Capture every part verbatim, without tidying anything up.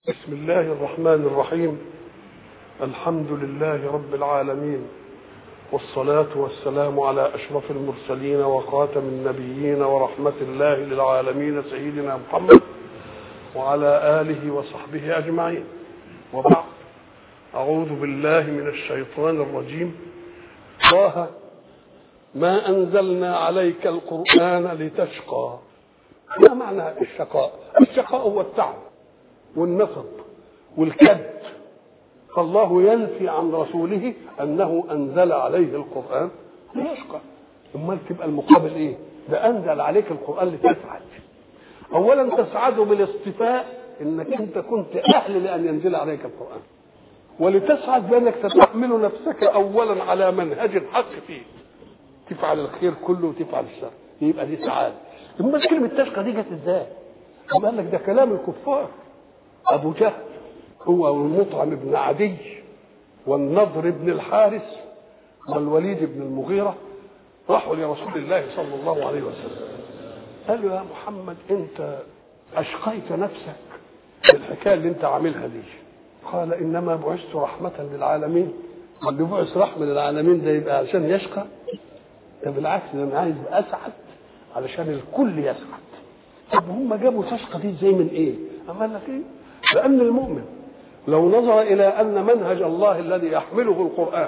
بسم الله الرحمن الرحيم. الحمد لله رب العالمين، والصلاة والسلام على أشرف المرسلين وخاتم النبيين ورحمة الله للعالمين سيدنا محمد وعلى آله وصحبه أجمعين، وبعد. أعوذ بالله من الشيطان الرجيم. طه ما أنزلنا عليك القرآن لتشقى. ما معنى الشقاء؟ الشقاء هو التعب والنصب والكد، فالله ينفي عن رسوله أنه أنزل عليه القرآن ليشقى. أمال تبقى المقابل إيه؟ ده أنزل عليك القرآن لتسعد. أولا تسعد بالاصطفاء، إنك أنت كنت أهل لأن ينزل عليك القرآن، ولتسعد بأنك تتحمل نفسك أولا على منهج الحق فيه، تفعل الخير كله وتفعل الشر، يبقى دي سعادة. أمال كلمة تشقى دي جت إزاي؟ قال لك ده كلام الكفار. أبو جهل هو والمطعم بن عدي والنضر بن الحارث والوليد بن المغيرة راحوا لرسول الله صلى الله عليه وسلم، قالوا يا محمد أنت أشقيت نفسك بالحكاية اللي أنت عاملها دي. قال إنما بعثت رحمة للعالمين. اللي بعث رحمة للعالمين ده يبقى عشان يشقى؟ ده بالعكس، أنا عايز أسعد علشان الكل يسعد. طب هم جابوا تشقى دي ازاي من ايه؟ قال لك ايه؟ لأن المؤمن لو نظر إلى أن منهج الله الذي يحمله القرآن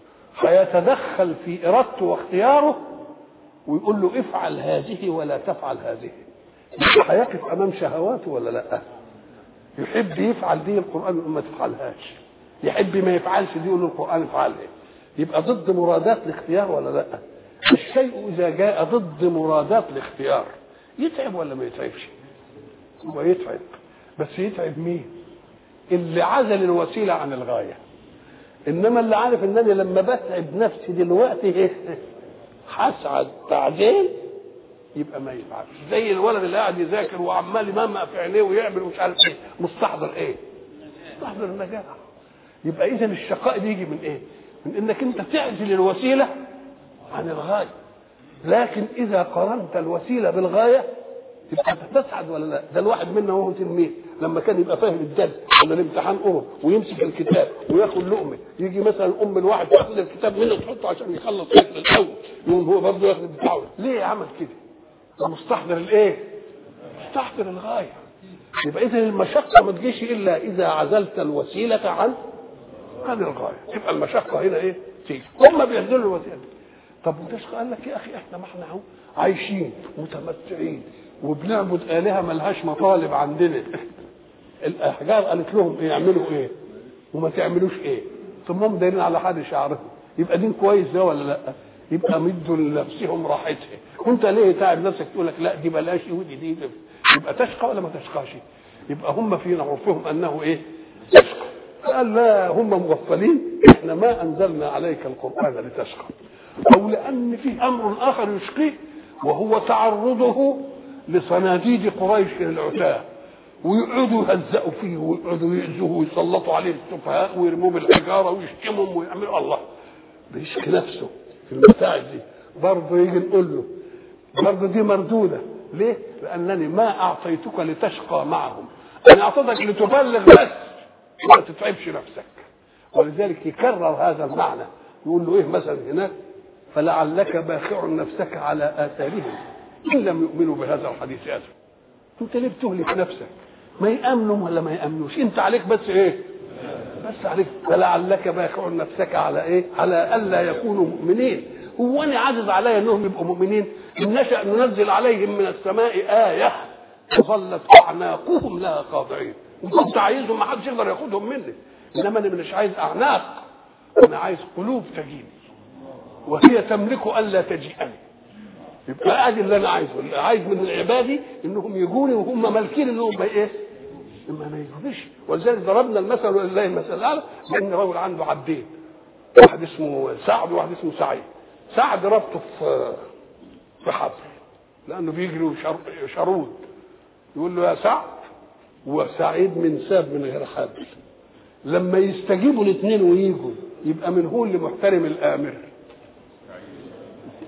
هيتدخل في إرادته واختياره ويقول له افعل هذه ولا تفعل هذه، هيقف أمام شهواته ولا لا؟ يحب يفعل دي القرآن يقول ما تفعلهاش، يحب ما يفعلش دي يقول له القرآن افعلها. يبقى ضد مرادات الاختيار ولا لا؟ الشيء إذا جاء ضد مرادات الاختيار يتعب ولا ما يتعبش؟ هو يتعب، بس يتعب مين؟ اللي عزل الوسيله عن الغايه. انما اللي عارف انني لما بتعب نفسي دلوقتي هسعد بعدين، يبقى ما يتعبش. زي الولد اللي قاعد يذاكر وعمال يممق في عينيه ويعمل ومش عارف ايه، مستحضر ايه؟ مستحضر النجاح. يبقى اذا الشقاء دي يجي من ايه؟ من انك انت تعزل الوسيله عن الغايه. لكن اذا قارنت الوسيله بالغايه تبقى تسعد ولا لا؟ ده الواحد منا وهو تلميذ لما كان يبقى فاهم الدرس ولا الامتحان قرب ويمسك الكتاب وياخد لقمه، يجي مثلا ام الواحد تاخد الكتاب منه تحطه عشان يخلص فكر الاول، يقوم هو برضه ياخد بتاعه. ليه عمل كده؟ مستحضر الايه؟ مستحضر الغايه. يبقى اذا المشقه ما تجيش الا اذا عزلت الوسيله عن عن الغايه، تبقى المشقه هنا ايه؟ تيجي. هم بيعزلوا الوسيله. طب وتشقى؟ قال لك يا اخي احنا ما احنا اهو عايشين متمتعين وبنعبد آلهة ملهاش مطالب عندنا. الأحجار قالت لهم ايه؟ يعملوا ايه وما تعملوش ايه؟ ثم هم دايرين على حد شعرهم. يبقى دين كويس ده ولا لا؟ يبقى مدوا لنفسهم راحتها. وانت ليه تعب نفسك تقول لك لا دي بلاش ودي دي؟ يبقى تشقى ولا ما تشقاش؟ يبقى هم في عرفهم انه ايه؟ تشقى. قال لا، هم مغفلين، احنا ما انزلنا عليك القرآن لتشقى. او لان في امر اخر يشقيه، وهو تعرضه لصناديد قريش العتاه، ويقعدوا يهزئوا فيه ويقعدوا يؤذوه ويسلطوا عليه السفهاء ويرموه بالحجاره ويشتمهم ويعملوا. الله بيشكي نفسه في المتاعب دي. برضه يجي نقول له برضه دي مردوده. ليه؟ لانني ما اعطيتك لتشقى معهم، انا اعطيتك لتبلغ بس وما تتعبش نفسك. ولذلك يكرر هذا المعنى، يقول له ايه مثلا هناك؟ فلعلك باخع نفسك على آثارهم إن لم يؤمنوا بهذا الحديث أسف. أنت ليه بتهلك نفسك؟ ما يأمنوا ولا ما يأمنوش، أنت عليك بس إيه؟ بس عليك فلعلك باخع نفسك على إيه؟ على ألا يكونوا مؤمنين. هو أنا عاجز علي أنهم يبقوا مؤمنين؟ إن نشأ ننزل عليهم من السماء آية وظلت أعناقهم لها خاضعين. وكنت عايزهم ما حدش يقدر ياخدهم مني، إنما أنا مش عايز أعناق، أنا عايز قلوب تجيني وهي تملك ألا تجيئني. يبقى ادي اللي انا عايزه، اللي عايز من عبادي انهم يجوني وهم مالكين انهم ايه؟ اما ما يجونيش. ولذلك ضربنا المثل ولله المثل الاعلى بان رجل عنده عبدين، واحد اسمه سعد وواحد اسمه سعيد. سعد ربطه في في حبل لانه بيجري شرود، يقول له يا سعد، وسعيد من ساب من غير حبل. لما يستجيبوا الاثنين ويجوا يبقى من هو اللي محترم الامر.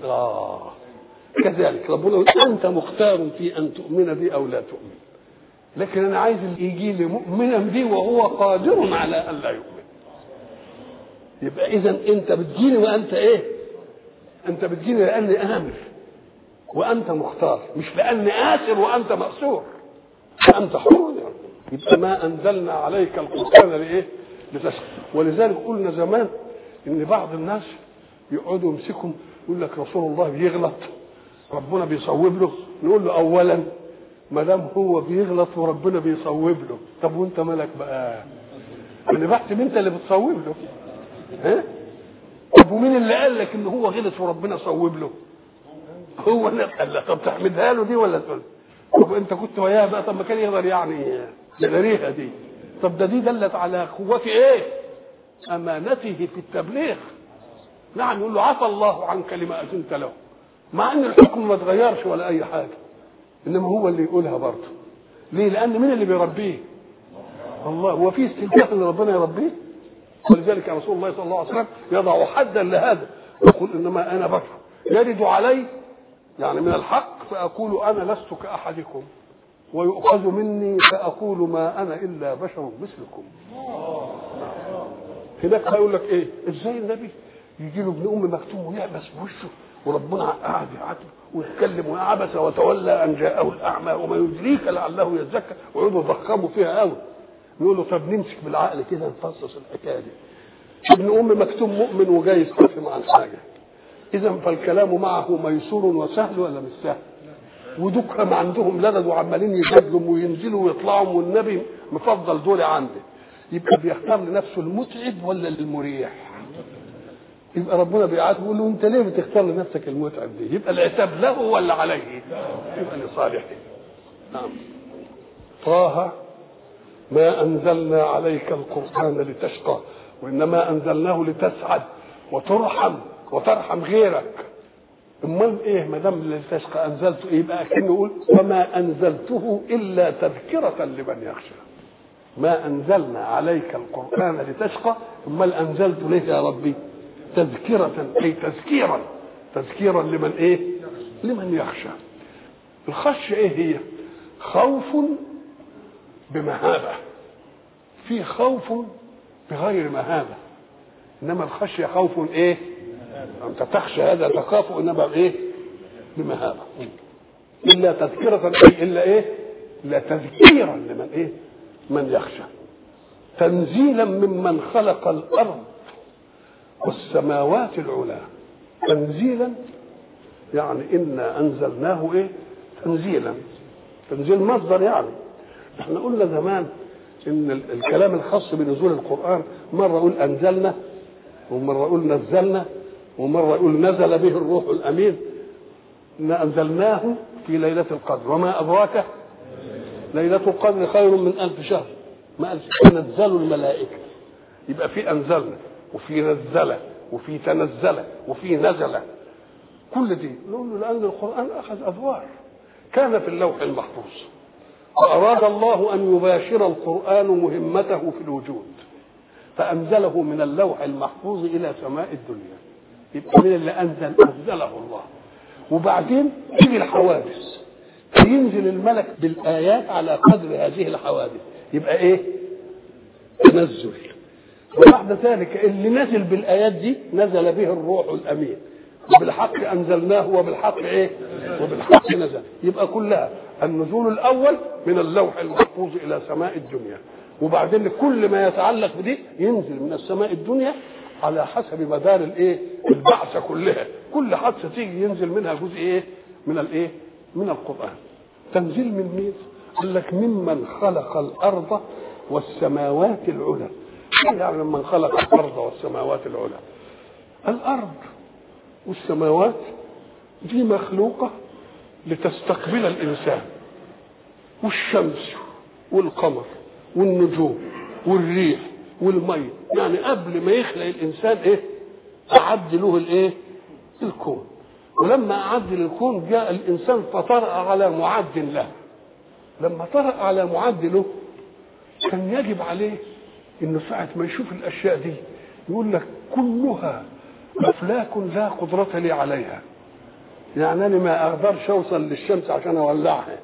اه كذلك ربنا يقول انت مختار في ان تؤمن بي او لا تؤمن. لكن انا عايز اللي يجي لي مؤمنا بي وهو قادر على ان لا يؤمن. يبقى اذا انت بتجيني وانت ايه؟ انت بتجيني لاني امر وانت مختار، مش لاني آثر وانت مأسور، فانت حر. يبقى ما انزلنا عليك القرآن لايه؟ لتشقى. ولذلك قلنا زمان ان بعض الناس يقعدوا يمسكهم يقول لك رسول الله بيغلط ربنا بيصوب له. نقول له اولا ما دام هو بيغلط وربنا بيصوب له، طب وانت مالك بقى؟ انا بحسب انت اللي بتصوب له. ها؟ طب ومين اللي قال لك ان هو غلط وربنا صوب له؟ هو اللي قال لك. طب تحمدها له دي ولا تقول طب انت كنت وياه بقى؟ طب ما كان يقدر يعني يغريها دي. طب ده دي دلت على قوة ايه؟ امانته في التبليغ. نعم يقول له عفى الله عنك لما اذنت له، مع ان الحكم ما اتغيرش ولا اي حاجه، انما هو اللي يقولها برضه. ليه؟ لان مين اللي بيربيه؟ الله. هو في استنكاف ان ربنا يربيه؟ ولذلك رسول الله صلى الله عليه وسلم يضع حدا لهذا، يقول انما انا بشر يرد علي يعني من الحق فاقول انا لست كاحدكم ويؤخذ مني فاقول ما انا الا بشر مثلكم. هناك هيقول لك ايه؟ ازاي النبي يجي له ابن ام مكتوم ويعبس بوشه وربنا قاعد يعاتبه ويتكلم وعبس وتولى ان جاءه الاعمى وما يدريك لعله يزكى ويقعدوا يضخموا فيها قوي. نقول له طب نمسك بالعقل كده نفصص الحكايه دي. ابن ام مكتوم مؤمن وجاي يستفهم عن حاجه، اذا فالكلام معه ميسور وسهل ولا مش سهل؟ ودكهم عندهم لدد وعمالين يجادلوا وينزلوا ويطلعوا والنبي مفضل دول عنده. يبقى بيختار لنفسه المتعب ولا المريح؟ يبقى ربنا بيعاتبه يقول له انت ليه بتختار لنفسك المتعب دي؟ يبقى العتاب له ولا عليه؟ يبقى لصالحه. نعم. طه ما انزلنا عليك القرآن لتشقى وانما انزلناه لتسعد وترحم وترحم غيرك. امال ايه ما دام لتشقى انزلته ايه؟ يبقى كأنه يقول وما انزلته الا تذكرة لمن يخشى. ما انزلنا عليك القرآن لتشقى، امال انزلته ليه يا ربي؟ تذكرة، اي تذكيرا، تذكيرا لمن ايه؟ لمن يخشى. الخشية ايه هي؟ خوف بمهابة، في خوف بغير مهابة، انما الخشية خوف ايه؟ انت تخشى هذا تخاف، انما ايه؟ بمهابة. الا تذكرة اي الا ايه؟ الا تذكيرا لمن ايه؟ من يخشى. تنزيلا ممن خلق الارض والسماوات العلى. تنزيلا يعني انا انزلناه ايه؟ تنزيلا. تنزيل مصدر يعني. احنا قلنا زمان ان الكلام الخاص بنزول القرآن مرة يقول انزلنا ومرة يقول نزلنا ومرة يقول نزل به الروح الامين. ان انزلناه في ليلة القدر وما ادراك ليلة القدر خير من الف شهر. ما قالش تنزل الملائكة. يبقى في انزلنا وفي نزل وفي تنزل وفي نزل. كل دي نقول له لان القرآن اخذ ادوار. كان في اللوح المحفوظ وأراد الله أن يباشر القرآن مهمته في الوجود فأنزله من اللوح المحفوظ إلى سماء الدنيا. يبقى من اللي أنزل أنزله الله. وبعدين تيجي الحوادث ينزل الملك بالآيات على قدر هذه الحوادث. يبقى إيه؟ تنزل. وبعد ذلك اللي نزل بالآيات دي نزل به الروح الأمين وبالحق أنزلناه وبالحق إيه؟ وبالحق نزل. يبقى كلها النزول الأول من اللوح المحفوظ إلى سماء الدنيا، وبعدين كل ما يتعلق بدي ينزل من السماء الدنيا على حسب مدار الإيه؟ البعثة كلها. كل حادثة تيجي ينزل منها جزء إيه؟ من الإيه؟ من القرآن. تنزيل من مين؟ قال لك ممن خلق الأرض والسماوات العلى. يعني من خلق الأرض والسماوات العلى. الأرض والسماوات دي مخلوقة لتستقبل الإنسان، والشمس والقمر والنجوم والريح والمي. يعني قبل ما يخلق الإنسان إيه؟ أعد له الإيه؟ الكون. ولما أعد للكون جاء الإنسان فطرأ على معد له. لما طرأ على معد له كان يجب عليه إنه ساعة ما يشوف الأشياء دي يقول لك كلها أفلاك لا قدرة لي عليها. يعني أنا ما أقدرش أوصل للشمس عشان أولعها،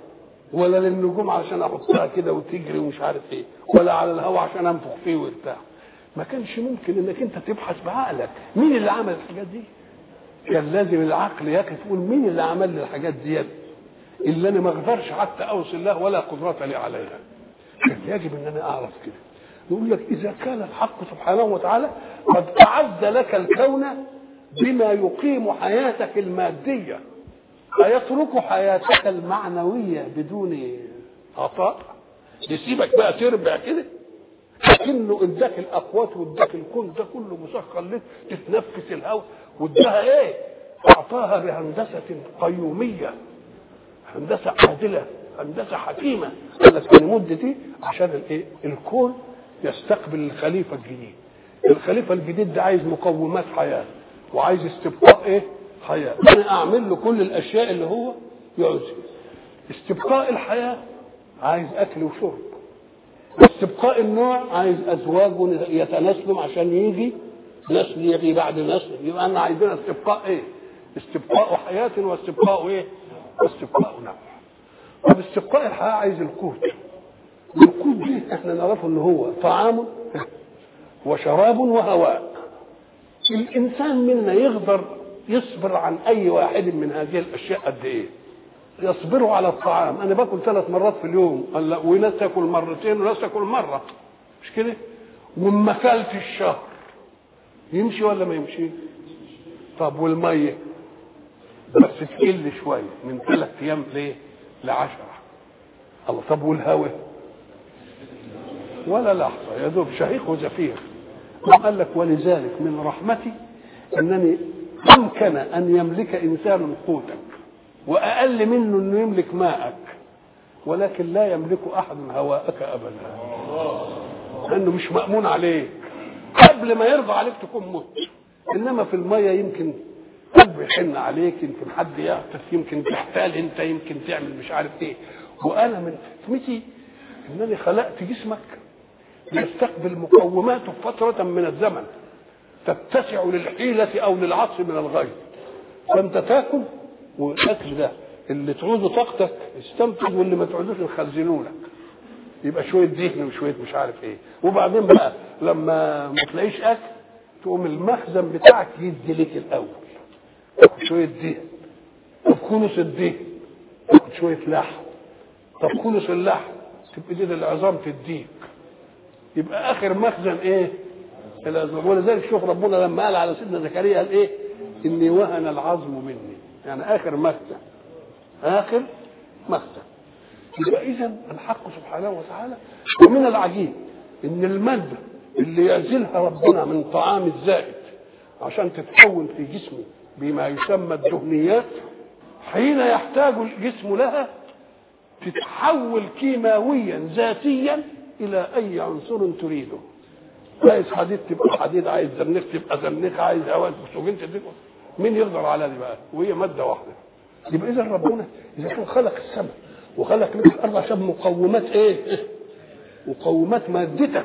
ولا للنجوم عشان احطها كده وتجري ومش عارف ايه، ولا على الهواء عشان انفخ فيه وبتاع. ما كانش ممكن انك انت تبحث بعقلك مين اللي عمل الحاجات دي. كان لازم العقل يقف يقول مين اللي عمل لي الحاجات دي اللي انا ما اقدرش حتى اوصل لها ولا قدرة لي عليها. كان يجب ان انا اعرف كده. يقول لك اذا كان الحق سبحانه وتعالى قد اعد لك الكون بما يقيم حياتك الماديه، أيترك حياتك المعنويه بدون عطاء؟ يسيبك بقى تربع كده؟ لكنه اداك الاقوات واداك الكون ده كله مسخر لك تتنفس الهواء، واداها ايه؟ اعطاها بهندسه قيوميه، هندسه عادله، هندسه حكيمه. قال لك المده دي عشان الايه؟ الكون يستقبل الخليفه الجديد. الخليفه الجديد ده عايز مقومات حياه وعايز استبقاء ايه؟ حياه. انا اعمل له كل الاشياء اللي هو يعوزها. استبقاء الحياه عايز اكل وشرب. استبقاء النوع عايز ازواج يتناسلوا عشان يجي نسل يجي بعد نسل. يبقى انا عايزين استبقاء ايه؟ استبقاء حياه واستبقاء ايه؟ واستبقاء نوع. طب استبقاء الحياه عايز القوت. القوت دي احنا نعرفه ان هو طعام وشراب وهواء. الانسان منا يقدر يصبر عن اي واحد من هذه الاشياء قد ايه؟ يصبروا على الطعام. انا باكل ثلاث مرات في اليوم، قال لا، وناس تاكل مرتين وناس تاكل مره، مش كده؟ وما اكلت الشهر يمشي ولا ما يمشي؟ طب والميه بس تقل شويه من ثلاث ايام ليه؟ لعشره. الله. طب والهواء ولا لحظه، يا دوب شهيق وزفير. قال لك ولذلك من رحمتي انني امكن ان يملك انسان قوتك واقل منه انه يملك ماءك، ولكن لا يملك احد هواءك ابدا، لانه مش مامون عليك. قبل ما يرضى عليك تكون مت. انما في الميه يمكن قلبه يحن عليك، يمكن حد يعطف، يمكن تحتال انت، يمكن تعمل مش عارف ايه. وانا من حكمتي انني خلقت جسمك يستقبل مقوماته فتره من الزمن تتسع للحيله او للعطف من الغيب. فانت تاكل، والاكل ده اللي تعوزه طاقتك استنفذ، واللي ما تعوزوش نخزنه لك. يبقى شويه دهن وشويه مش عارف ايه. وبعدين بقى لما ما تلاقيش اكل تقوم المخزن بتاعك يدي لك الاول. تاخد شويه دهن، طب خلص الدهن تاخد شويه لحم، طب خلص اللحم تبقى دي العظام تديك. يبقى اخر مخزن ايه؟ العظام. ولذلك شوف ربنا لما قال على سيدنا زكريا قال ايه؟ اني وهن العظم مني، يعني اخر مخزن، اخر مخزن. يبقى اذا الحق سبحانه وتعالى. ومن العجيب ان الماده اللي يعزلها ربنا من طعام الزائد عشان تتحول في جسمه بما يسمى الدهنيات، حين يحتاج الجسم لها تتحول كيماويا ذاتيا الى اي عنصر تريده. عايز حديد تبقى حديد، عايز زنخ تبقى زنخ، عايز هواء اكسجين تديكم. مين يقدر على دي بقى؟ وهي ماده واحده. يبقى اذا ربنا اذا كان خلق السماء وخلق لك الارض عشان مقومات ايه؟ مقومات مادتك.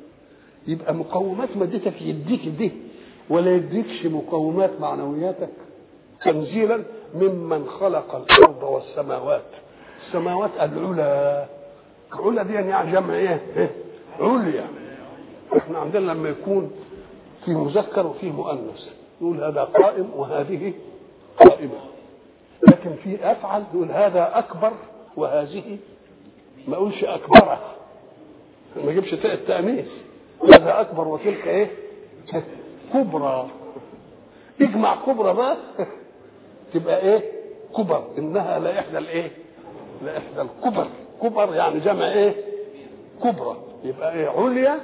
يبقى مقومات مادتك يديك دي ولا يديكش مقومات معنوياتك؟ تنزيلا ممن خلق الارض والسماوات. السماوات العلا، العلا دي يعني جمع ايه؟ عليا. احنا عندنا لما يكون في مذكر وفيه مؤنث نقول هذا قائم وهذه قائمه، لكن في افعل نقول هذا اكبر وهذه ما اقولش اكبره، ما اجيبش تاء التانيث. هذا اكبر وتلك ايه؟ كبرى. اجمع كبرى بقى تبقى ايه؟ كبر. انها لا احدى الايه؟ لا احدى الكبر. كبر يعني جمع ايه؟ كبرى. يبقى ايه؟ عليا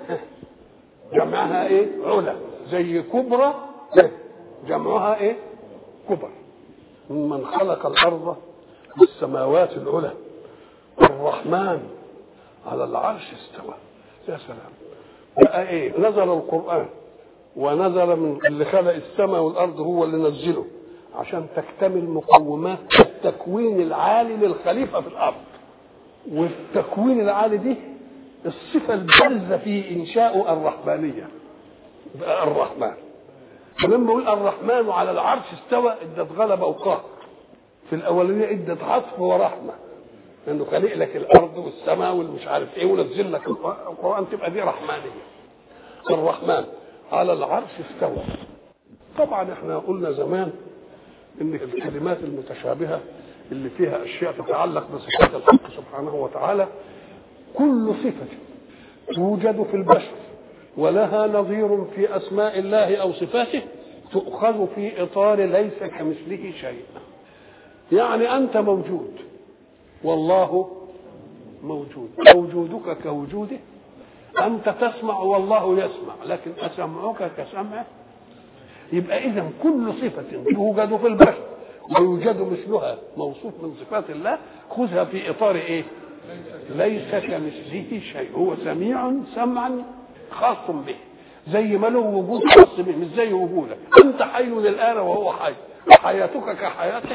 جمعها ايه؟ علا. زي كبرى جمعها ايه؟ كبر. ممن خلق الارض والسماوات العلى الرحمن على العرش استوى. يا سلام. بقى ايه؟ نزل القرآن ونزل من اللي خلق السماء والارض، هو اللي نزله عشان تكتمل مقومات التكوين العالي للخليفه في الارض. والتكوين العالي دي الصفه البارزه في انشاء الرحمانيه. بقى الرحمن. فلما يقول الرحمن على العرش استوى ادت غلبه وقهر. في الاولانيه ادت عطف ورحمه، انه خلق لك الارض والسماء والمش عارف ايه ونزل لك القران، تبقى دي رحمانيه. الرحمن على العرش استوى. طبعا احنا قلنا زمان ان الكلمات المتشابهه اللي فيها اشياء تتعلق بصفات الحق سبحانه وتعالى كل صفه توجد في البشر ولها نظير في اسماء الله او صفاته تؤخذ في اطار ليس كمثله شيء. يعني انت موجود والله موجود، وجودك كوجوده. انت تسمع والله يسمع، لكن اسمعك كسمعه. يبقى اذا كل صفه توجد في البشر ويوجد مثلها موصوف من صفات الله خذها في اطار ايه؟ ليس كمثله شيء، هو سميع سمعا خاص به، زي ما له وجود خاص به، مش زي وجودك. انت حي الان وهو حي، حياتك كحياته.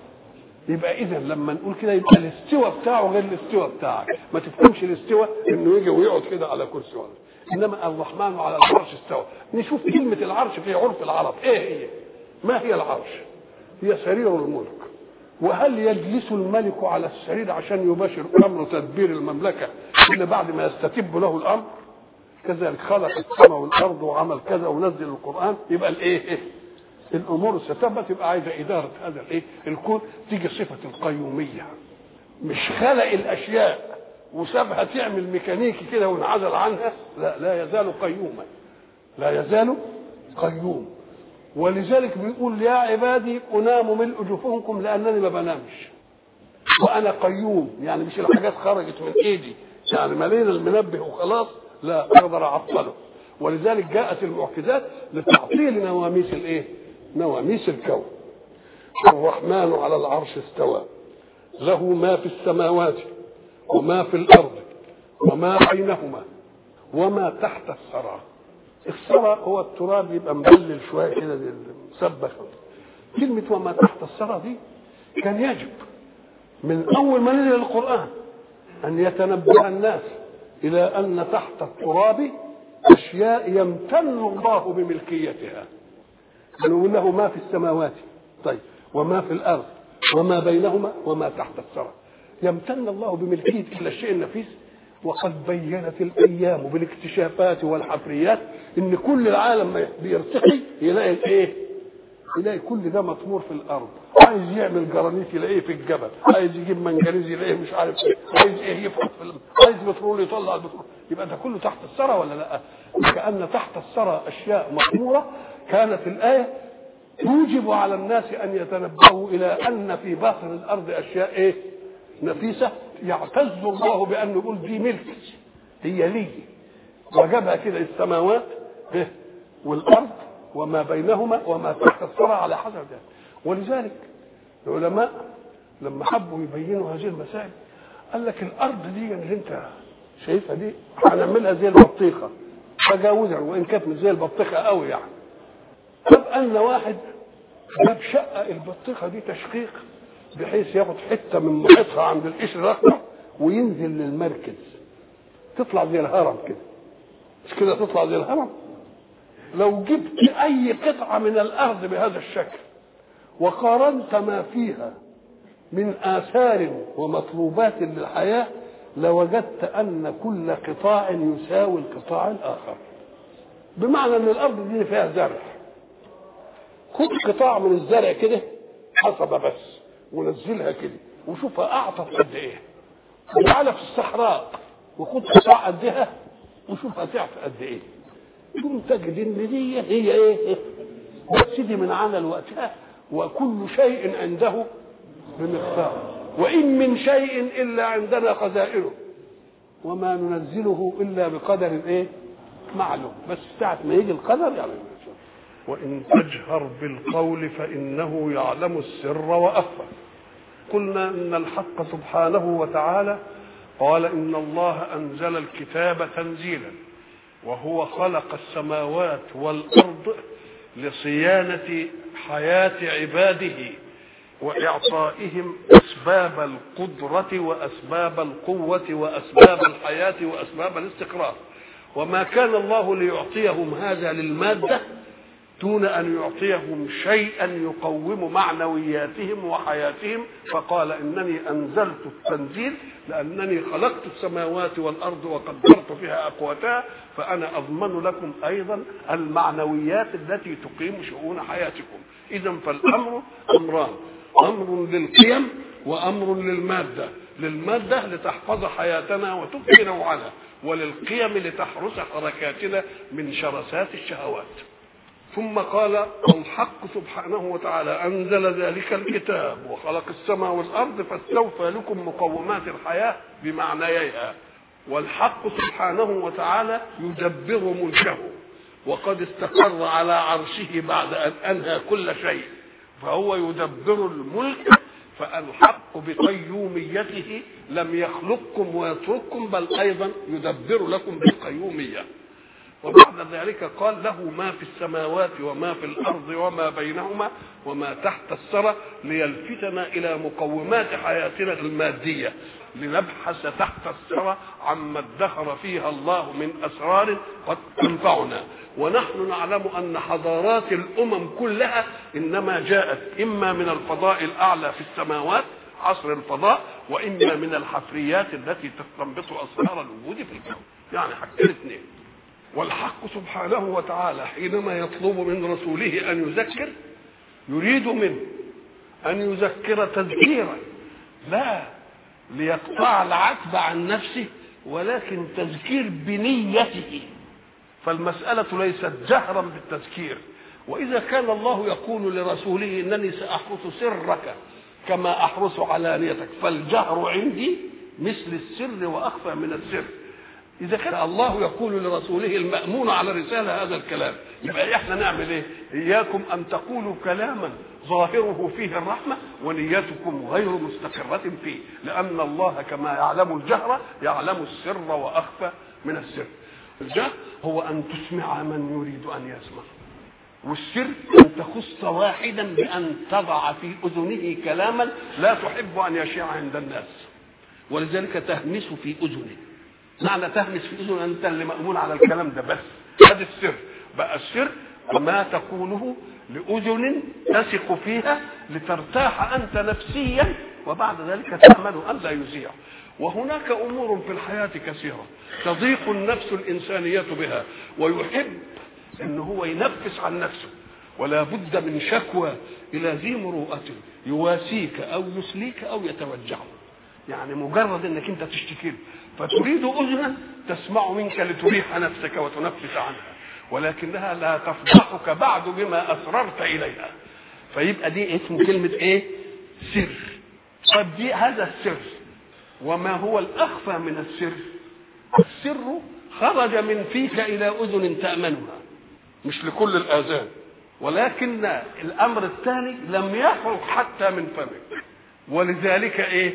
يبقى اذا لما نقول كده يبقى الاستواء بتاعه غير الاستواء بتاعك. ما تفهمش الاستواء انه يجي ويقعد كده على كرسي ولا، انما الرحمن على العرش استوى. نشوف كلمه العرش في عرف العرب ايه هي؟ ما هي العرش؟ هي سرير الملك. وهل يجلس الملك على السرير عشان يباشر امر تدبير المملكه الا بعد ما يستتب له الامر؟ كذلك خلق السماء والارض وعمل كذا ونزل القران. يبقى الايه؟ الامور ستثبت، يبقى عايزه اداره هذا الايه؟ الكون. تيجي صفه القيوميه، مش خلق الاشياء وسابها تعمل ميكانيكي كده وانعزل عنها، لا، لا يزال قيوما، لا يزال قيوم. ولذلك بيقول يا عبادي انام ملء جفونكم لانني ما بنامش وانا قيوم. يعني مش الحاجات خرجت من ايدي يعني ملينا المنبه وخلاص، لا، اقدر اعطله. ولذلك جاءت المعجزات لتعطيل نواميس الايه؟ نواميس الكون. الرحمن على العرش استوى، له ما في السماوات وما في الارض وما بينهما وما تحت الثرى. الثرى هو التراب يبقى مبلل شويه كده مسبخ. كلمه وما تحت الثرى دي كان يجب من اول ما نزل القران ان يتنبه الناس الى ان تحت التراب اشياء يمتن الله بملكيتها. قالوا له ما في السماوات، طيب، وما في الارض وما بينهما وما تحت الثرى. يمتن الله بملكيه الى الشيء النفيس. وقد بينت الايام بالاكتشافات والحفريات ان كل العالم بيرتقي يلاقي ايه؟ يلاقي كل ده مطمور في الارض. عايز يعمل جرانيت يلاقيه في الجبل، عايز يجيب منجنيز يلاقيه مش عارف ايه، عايز ايه يفحط في الارض، عايز بترول يطلع البترول. يبقى ده كله تحت الثرى ولا لا؟ كأن تحت الثرى اشياء مطموره. كانت الايه توجب على الناس ان يتنبهوا الى ان في باطن الارض اشياء ايه؟ نفيسه. يعتز الله بانه يقول دي ملكي، هي لي. وجبها كده السماوات والارض وما بينهما وما تحت الثرى على حسب ذلك. ولذلك العلماء لما حبوا يبينوا هذه المسائل قال لك الارض دي اللي انت شايفها دي هنعملها زي البطيخه تجاوزا، وان كانت مش زي البطيخه قوي يعني. طب ان واحد جاب شقه البطيخه دي تشقيق بحيث ياخد حته من محيطها عند القشر الاخضر وينزل للمركز، تطلع زي الهرم كده، مش كده تطلع زي الهرم. لو جبت اي قطعه من الارض بهذا الشكل وقارنت ما فيها من آثار ومطلوبات للحياة لوجدت أن كل قطاع يساوي القطاع الآخر. بمعنى أن الأرض دي فيها زرع، خد قطاع من الزرع كده حصبة بس ونزلها كده وشوفها أعطت قد إيه. وتعالى في الصحراء وخد قطاع قدها وشوفها تعطي قد إيه. ثم تجد إن دي هي إيه؟ بس دي من عمل وقتها. وكل شيء عنده بمقدار، وإن من شيء إلا عندنا خزائنه وما ننزله إلا بقدر إيه؟ معلوم. بس ساعة ما يجي القدر يعني. وإن تجهر بالقول فإنه يعلم السر وأخفى. قلنا إن الحق سبحانه وتعالى قال إن الله أنزل الكتاب تنزيلا وهو خلق السماوات والأرض لصيانة حياة عباده وإعطائهم أسباب القدرة وأسباب القوة وأسباب الحياة وأسباب الاستقرار. وما كان الله ليعطيهم هذا للمادة دون أن يعطيهم شيئا يقوم معنوياتهم وحياتهم، فقال إنني أنزلت التنزيل لأنني خلقت السماوات والأرض وقدرت فيها أقواتها، فأنا أضمن لكم أيضا المعنويات التي تقيم شؤون حياتكم. إذن فالأمر أمران، أمر للقيم وأمر للمادة. للمادة لتحفظ حياتنا وتبقي نوعنا، وللقيم لتحرس حركاتنا من شرسات الشهوات. ثم قال الحق سبحانه وتعالى أنزل ذلك الكتاب وخلق السماء والأرض فاستوفى لكم مقومات الحياة بمعنييها. والحق سبحانه وتعالى يدبر ملكه، وقد استقر على عرشه بعد أن أنهى كل شيء، فهو يدبر الملك. فالحق بقيوميته لم يخلقكم ويترككم، بل أيضا يدبر لكم بالقيومية. وبعد ذلك قال له ما في السماوات وما في الأرض وما بينهما وما تحت الثرى، ليلفتنا إلى مقومات حياتنا المادية، لنبحث تحت الثرى عما ادخر فيها الله من أسرار قد تنفعنا. ونحن نعلم أن حضارات الأمم كلها إنما جاءت إما من الفضاء الأعلى في السماوات عصر الفضاء، وإما من الحفريات التي تستنبط أسرار الوجود في الكون، يعني حاجتين اثنين. والحق سبحانه وتعالى حينما يطلب من رسوله أن يذكر، يريد منه أن يذكر تذكيرا لا ليقطع العتب عن نفسه، ولكن تذكير بنيته. فالمسألة ليست جهرا بالتذكير. وإذا كان الله يقول لرسوله إنني سأحرس سرك كما أحرس علانيتك، فالجهر عندي مثل السر وأخفى من السر. إذا كان الله يقول لرسوله المأمون على رسالة هذا الكلام، يبقى إحنا نعمل إيه؟ إياكم أن تقولوا كلاما ظاهره فيه الرحمة ونيتكم غير مستقرة فيه، لأن الله كما يعلم الجهر يعلم السر وأخفى من السر. الجهر هو أن تسمع من يريد أن يسمع، والسر أن تخص واحدا بأن تضع في أذنه كلاما لا تحب أن يشيع عند الناس، ولذلك تهمس في أذنه. معنى تهمس في أذنه أنت اللي مأمون على الكلام ده بس. هذا السر. بقى السر ما تقوله لأذن تثق فيها لترتاح أنت نفسيا، وبعد ذلك تأمل أن لا يذيع. وهناك أمور في الحياة كثيرة تضيق النفس الإنسانية بها، ويحب أنه هو ينفس عن نفسه، ولا بد من شكوى إلى ذي مروءة يواسيك أو يسليك أو يتوجعه. يعني مجرد أنك أنت تشتكي، فتريد أذنا تسمع منك لتريح نفسك وتنفس عنها، ولكنها لا تفضحك بعد بما أسررت إليها. فيبقى دي اسم كلمة إيه؟ سر. طب دي هذا السر. وما هو الأخفى من السر؟ السر خرج من فيك إلى أذن تأمنها، مش لكل الآذان، ولكن الأمر الثاني لم يخرج حتى من فمك. ولذلك إيه؟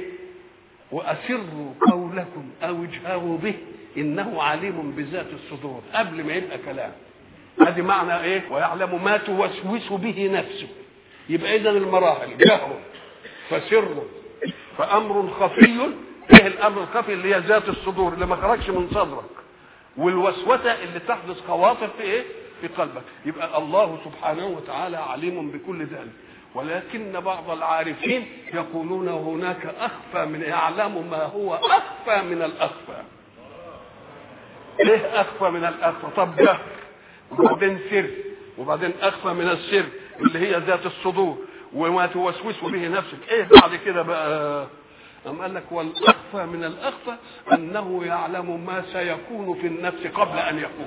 وأسروا قولكم أو اجهروا به إنه عليم بذات الصدور، قبل ما يبقى كلام. هذه معنى إيه؟ ويعلم ما توسوس به نفسه. يبقى إذن المراحل جهر فسر فأمر خفي. إيه الأمر الخفي؟ اللي هي ذات الصدور اللي ما خرجش من صدرك، والوسوسة اللي تحدث خواطر في إيه؟ في قلبك. يبقى الله سبحانه وتعالى عليم بكل ذلك. ولكن بعض العارفين يقولون هناك أخفى من يعلم ما هو أخفى من الأخفى. إيه أخفى من الأخفى؟ طب جهر وبعدين سر وبعدين أخفى من السر اللي هي ذات الصدور وما توسوس به نفسك. إيه بعد كده بقى؟ أم قال لك والأخفى من الأخفى أنه يعلم ما سيكون في النفس قبل أن يكون.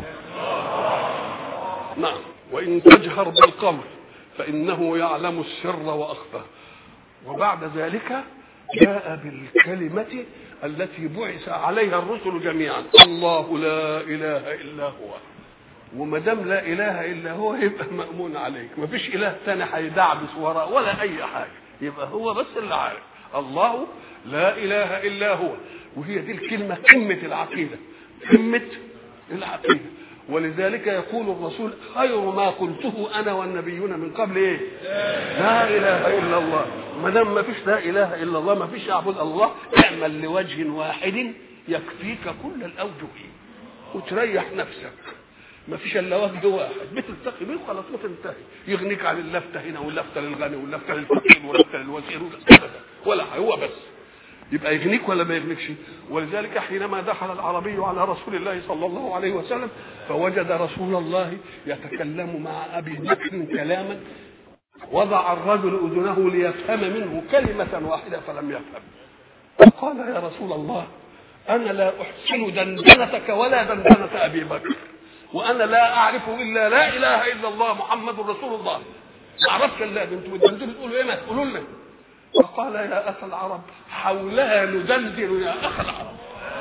نعم. وإن تجهر بالقول فإنه يعلم السر وأخفى. وبعد ذلك جاء بالكلمة التي بعث عليها الرسل جميعا: الله لا إله إلا هو. وما دام لا إله إلا هو يبقى مأمون عليك، ما فيش إله ثاني هيدعبس وراء ولا أي حاجة، يبقى هو بس اللي عارف. الله لا إله إلا هو. وهي دي الكلمة قمة العقيدة، قمة العقيدة. ولذلك يقول الرسول: خير ما قلته أنا والنبيون من قبل إيه؟ لا إله إلا الله. ما دام ما فيش لا إله إلا الله، ما فيش أعبد الله، اعمل لوجه واحد يكفيك كل الأوجه وتريح نفسك. ما فيش الا وجه واحد بتلتقي بيه وخلاص وتنتهي. يغنيك عن اللفته هنا واللفته للغني واللفته للفقير واللفته للوزير ابدا ولا هو بس. يبقى يغنيك ولا ما يغنيكش؟ ولذلك حينما دخل العربي على رسول الله صلى الله عليه وسلم فوجد رسول الله يتكلم مع ابي بكر كلاما وضع الرجل اذنه ليفهم منه كلمه واحده فلم يفهم. فقال يا رسول الله انا لا احسن دندنتك ولا دندنه ابي بكر، وانا لا اعرف الا لا اله الا الله محمد رسول الله، ما اعرفش الا انتوا بتدندنوا تقولوا ايه؟ ما تقولوا لنا. فقال يا اخ العرب حولها ندندن يا اخ العرب.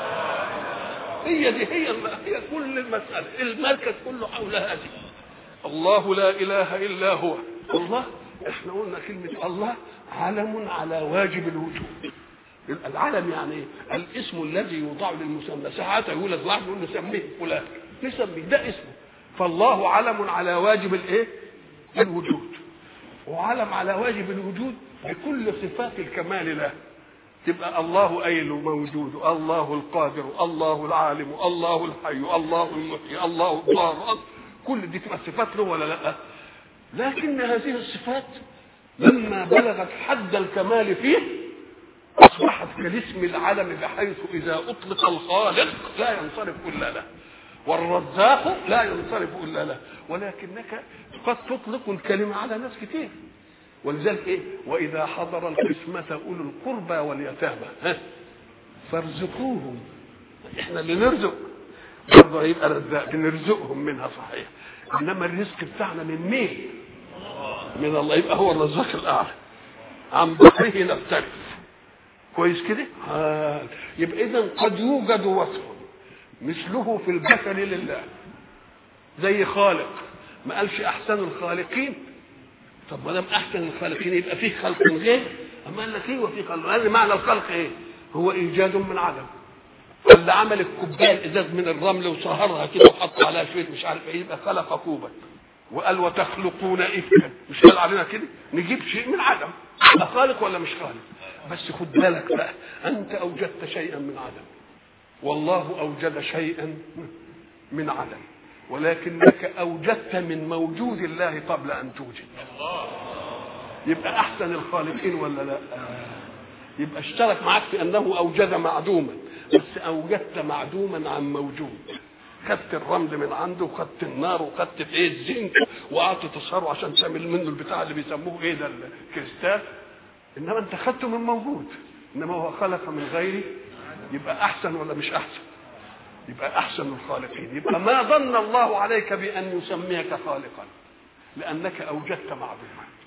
هي دي هي هي كل المساله، المركز كله حول هذه. الله لا اله الا هو. الله احنا قلنا كلمه الله علم على واجب الوجود. العلم يعني ايه؟ الاسم الذي يوضع للمسمى. ساعات يقول لك واحد يقول نسميه فلان، نسميه ده اسمه. فالله علم على واجب الايه؟ الوجود. وعلم على واجب الوجود بكل صفات الكمال له. تبقى الله قايل موجود، الله القادر، الله العالم، الله الحي، الله المحيي، الله الضار، كل دي تبقى صفات له ولا لا؟ لكن هذه الصفات لما بلغت حد الكمال فيه اصبحت كالاسم العلم، بحيث اذا اطلق الخالق لا ينصرف الا له، والرزاق لا ينصرف الا له. ولكنك قد تطلق الكلمه على ناس كتير. ولذلك ايه؟ واذا حضر القسمه اولو القربى واليتامى فارزقوهم. احنا اللي نرزق برضه هيبقى رزاق، بنرزقهم منها صحيح، انما الرزق بتاعنا من مين؟ من الله. يبقى هو الرزاق الاعلى، عن بحره نختلف. كويس كده؟ آه. يبقى اذا قد يوجد وصف مثله في البشر لله، زي خالق. ما قالش احسن الخالقين؟ طب ما دام احسن الخالقين يبقى فيه خلق غير. اما قال لك ايه وفي خلق؟ قال معنى الخلق ايه؟ هو ايجاد من عدم. اللي عمل الكوبايه الازاز من الرمل وصهرها كده وحط عليها شويه مش عارف ايه يبقى خلق كوبا. وقال وتخلقون افكا، مش قال علينا كده نجيب شيء من عدم. ده خالق ولا مش خالق؟ بس خد بالك بقى، انت اوجدت شيئا من عدم والله اوجد شيئا من عدم، ولكنك اوجدت من موجود الله قبل ان توجد. يبقى احسن الخالقين ولا لا؟ يبقى اشترك معك في انه اوجد معدوما، بس اوجدت معدوما عن موجود. خدت الرمل من عنده وخدت النار وخدت ايه الزنك وقعدت تصهره عشان تعمل منه البتاع اللي بيسموه ايه ده الكريستال، انما انت خدته من موجود، انما هو خلق من غيره. يبقى احسن ولا مش احسن؟ يبقى احسن الخالقين. يبقى ما ظن الله عليك بان يسميك خالقا، لانك اوجدت معدوما.